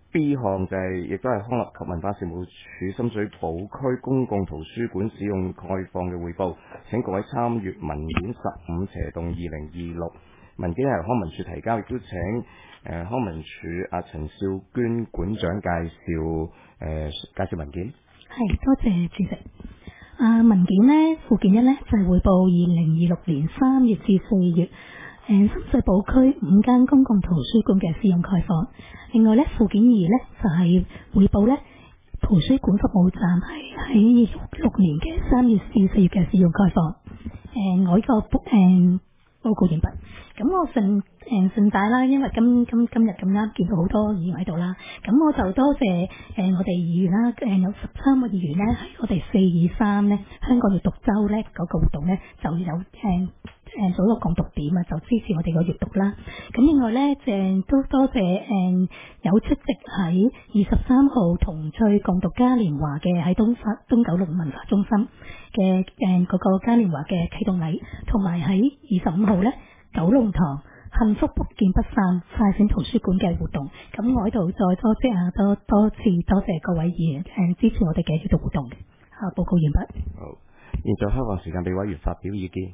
B 項就係亦都係康樂及文化事務署深水埗區公共圖書館使用概況嘅匯報，請各位參閱文件15/2026，文件係由康文署提交，亦都請康文署陳少娟館長介紹文件。 係，多謝主席。文件呢，附件一呢，就係匯報2026年3月至4月深水埗區5間公共圖書館嘅使用概況。另外呢，附件二呢，就係匯報呢圖書館服務站係喺2026年嘅3月至4月嘅使用概況。我呢個報告完畢。咁我順帶啦，因為今日咁啱見到好多議員喺度啦，咁我就多謝我哋議員啦，有13個議員咧喺我哋423咧香港閱讀周咧嗰個活動咧就有做個共讀點啊，就支持我哋個閱讀啦。咁另外咧都多謝有出席喺23號同趣共讀嘉年華嘅喺東九龍文化中心嘅嗰個嘉年華嘅啟動禮，同埋喺25號咧九龍塘幸福不見不散快閃圖書館嘅活動。咁我喺度再多次多謝各位議員支持我哋嘅閱讀活動嘅。報告完畢。 好，現在開放時間俾委員發表意見。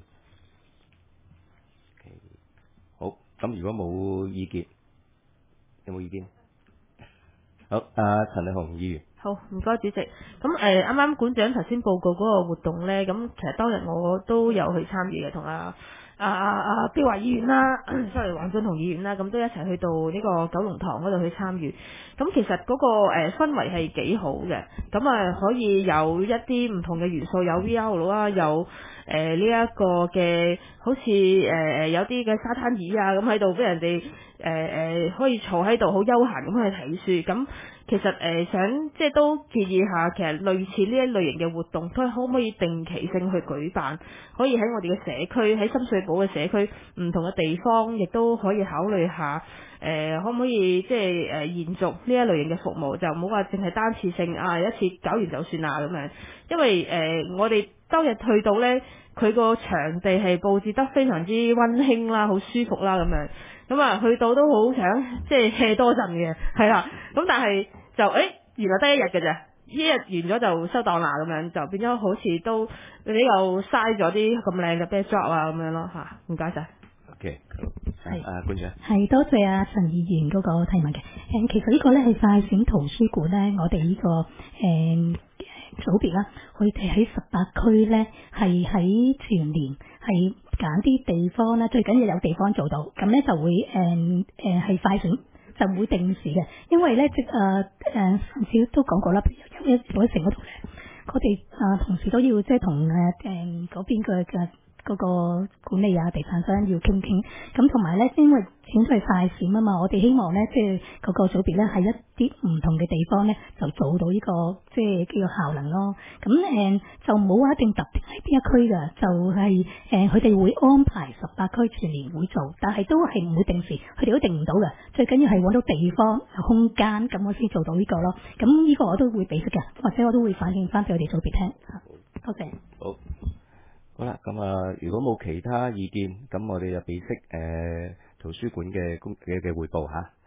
好，咁如果冇意見，有冇意見？好，陳麗紅議員。 好，唔該主席。咁啱啱館長頭先報告嗰個活動咧，咁其實當日我都有去參與嘅，同標華議員啦，sorry，黃俊雄議員啦，咁都一齊去到呢個九龍塘嗰度去參與。咁其實嗰個氛圍係幾好嘅，咁可以有一啲唔同嘅元素，有 VR 啦，有呢一個嘅好似有啲嘅沙灘椅啊，咁喺度俾人哋可以坐喺度好悠閒咁去睇書。咁其實想即係都建議下，其實類似呢一類型嘅活動，都可唔可以定期性去舉辦？可以喺我哋嘅社區，喺深水埗嘅社區唔同嘅地方，亦都可以考慮下。可唔可以即係延續呢一類型嘅服務，就唔好話淨係單次性一次搞完就算啦咁樣。因為我哋當日去到呢，佢個場地係佈置得非常之溫馨啦，好舒服啦咁樣。咁去到都好想即係 hea 多陣嘅，係啦。咁但係就原來得一日嘅啫，一日完咗就收檔啦咁樣，就變咗好似都比較嘥咗啲咁靚嘅 backdrop 啊咁樣咯嚇。唔該晒。 OK， 館長。 係多謝陳議員嗰個提問嘅。其實呢個咧係快閃圖書館咧，我哋呢個組別啦，佢哋喺18區咧係喺全年係揀啲地方咧，最緊要有地方做到，咁咧就會係快閃，就唔會定時嘅。因為咧上次都講過啦，有一城嗰度咧，我哋同時都要即係同嗰邊嘅嗰個管理地產商要傾，咁同埋咧，因為錢都係快閃啊嘛，我哋希望咧，即係嗰個組別咧，喺一啲唔同嘅地方咧，就做到呢個即係叫做效能咯。咁就冇話一定特別喺邊一區㗎，就係佢哋會安排18區全年會做，但係都係唔會定時，佢哋都定唔到㗎。最緊要係揾到地方有空間，咁我先做到呢個咯。咁呢個我都會俾息嘅，或者我都會反映翻俾我哋組別聽。多謝。 好啦，咁如果冇其他意見，咁我哋就俾息圖書館嘅匯報嚇。